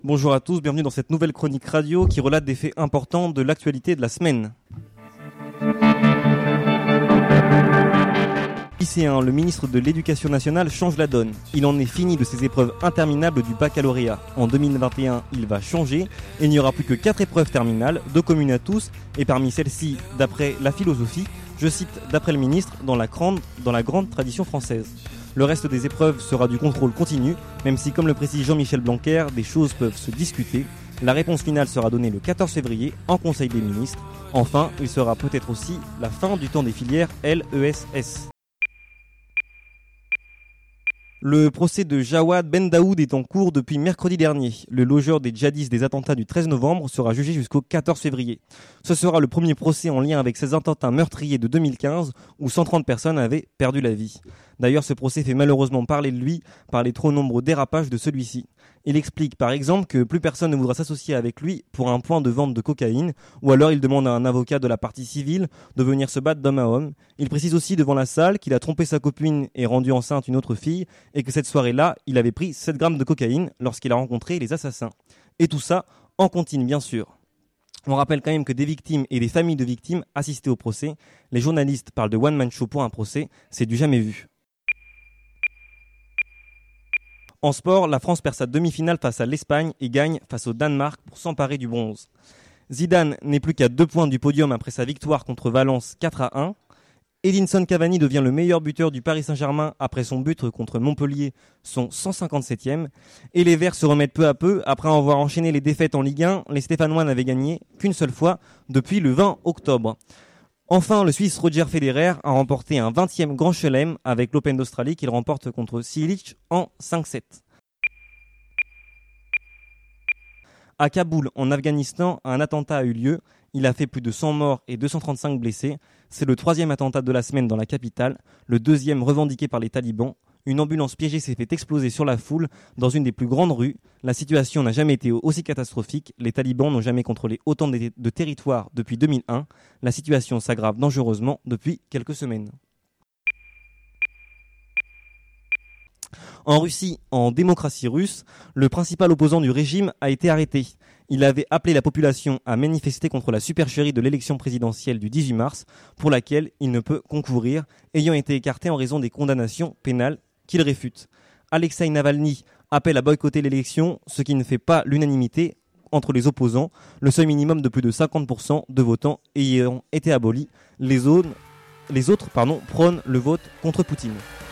Bonjour à tous, bienvenue dans cette nouvelle chronique radio qui relate des faits importants de l'actualité de la semaine. Lycéen, le ministre de l'Éducation nationale change la donne. Il en est fini de ces épreuves interminables du baccalauréat. En 2021, il va changer et il n'y aura plus que 4 épreuves terminales, 2 communes à tous, et parmi celles-ci, d'après la philosophie, je cite, d'après le ministre, dans la grande tradition française. Le reste des épreuves sera du contrôle continu, même si, comme le précise Jean-Michel Blanquer, des choses peuvent se discuter. La réponse finale sera donnée le 14 février en Conseil des ministres. Enfin, il sera peut-être aussi la fin du temps des filières LESS. Le procès de Jawad Ben Daoud est en cours depuis mercredi dernier. Le logeur des djihadistes des attentats du 13 novembre sera jugé jusqu'au 14 février. Ce sera le premier procès en lien avec ces attentats meurtriers de 2015 où 130 personnes avaient perdu la vie. D'ailleurs, ce procès fait malheureusement parler de lui par les trop nombreux dérapages de celui-ci. Il explique par exemple que plus personne ne voudra s'associer avec lui pour un point de vente de cocaïne, ou alors il demande à un avocat de la partie civile de venir se battre d'homme à homme. Il précise aussi devant la salle qu'il a trompé sa copine et rendu enceinte une autre fille, et que cette soirée-là, il avait pris 7 grammes de cocaïne lorsqu'il a rencontré les assassins. Et tout ça en contine bien sûr. On rappelle quand même que des victimes et des familles de victimes assistaient au procès. Les journalistes parlent de one-man show pour un procès, c'est du jamais vu. En sport, la France perd sa demi-finale face à l'Espagne et gagne face au Danemark pour s'emparer du bronze. Zidane n'est plus qu'à 2 points du podium après sa victoire contre Valence 4-1. Edinson Cavani devient le meilleur buteur du Paris Saint-Germain après son but contre Montpellier, son 157e. Et les Verts se remettent peu à peu. Après avoir enchaîné les défaites en Ligue 1, les Stéphanois n'avaient gagné qu'une seule fois depuis le 20 octobre. Enfin, le Suisse Roger Federer a remporté un 20e Grand Chelem avec l'Open d'Australie qu'il remporte contre Cilic en 5-7. À Kaboul, en Afghanistan, un attentat a eu lieu. Il a fait plus de 100 morts et 235 blessés. C'est le 3e attentat de la semaine dans la capitale, le 2e revendiqué par les talibans. Une ambulance piégée s'est fait exploser sur la foule dans une des plus grandes rues. La situation n'a jamais été aussi catastrophique. Les talibans n'ont jamais contrôlé autant de territoires depuis 2001. La situation s'aggrave dangereusement depuis quelques semaines. En Russie, en démocratie russe, le principal opposant du régime a été arrêté. Il avait appelé la population à manifester contre la supercherie de l'élection présidentielle du 18 mars, pour laquelle il ne peut concourir, ayant été écarté en raison des condamnations pénales qu'il réfute. Alexeï Navalny appelle à boycotter l'élection, ce qui ne fait pas l'unanimité entre les opposants, le seuil minimum de plus de 50% de votants ayant été aboli. Les autres prônent le vote contre Poutine.